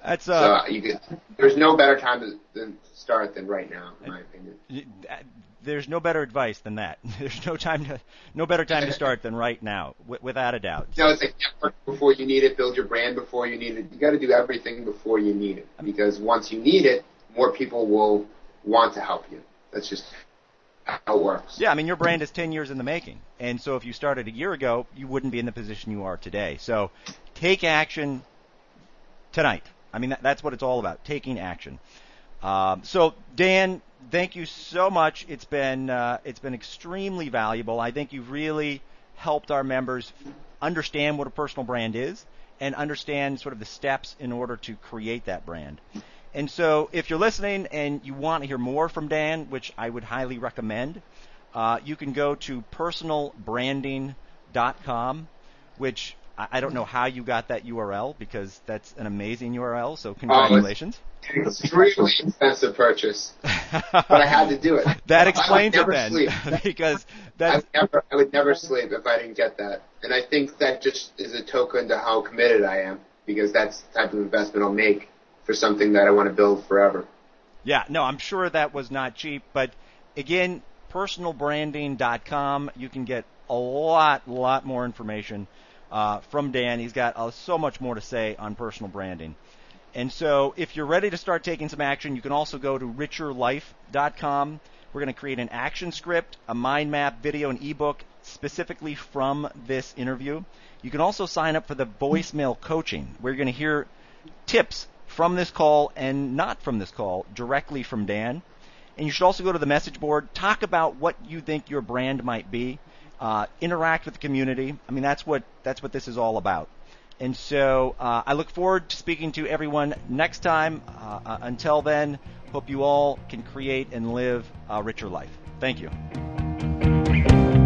There's no better time to start than right now, in my opinion. There's no better advice than that. There's no better time to start than right now, without a doubt. It's like network before you need it, build your brand before you need it. You got to do everything before you need it, because once you need it, more people will want to help you. That's just how it works. Yeah, I mean, your brand is 10 years in the making, and so if you started a year ago, you wouldn't be in the position you are today. So take action tonight. I mean, that's what it's all about, taking action. So Dan, thank you so much. It's been extremely valuable. I think you've really helped our members understand what a personal brand is and understand sort of the steps in order to create that brand. And so if you're listening and you want to hear more from Dan, which I would highly recommend, you can go to personalbranding.com, which I don't know how you got that URL, because that's an amazing URL, so congratulations. It's a really expensive purchase, but I had to do it. That explains it then, because I would never sleep if I didn't get that. And I think that just is a token to how committed I am, because that's the type of investment I'll make for something that I want to build forever. Yeah, no, I'm sure that was not cheap, but again, personalbranding.com, you can get a lot more information from Dan. He's got so much more to say on personal branding. And so if you're ready to start taking some action, you can also go to richerlife.com. We're going to create an action script, a mind map, video, and ebook specifically from this interview. You can also sign up for the voicemail coaching, where you're going to hear tips from this call and not from this call directly from Dan. And you should also go to the message board, talk about what you think your brand might be, interact with the community. I mean, that's what this is all about. And so I look forward to speaking to everyone next time. Until then, hope you all can create and live a richer life. Thank you.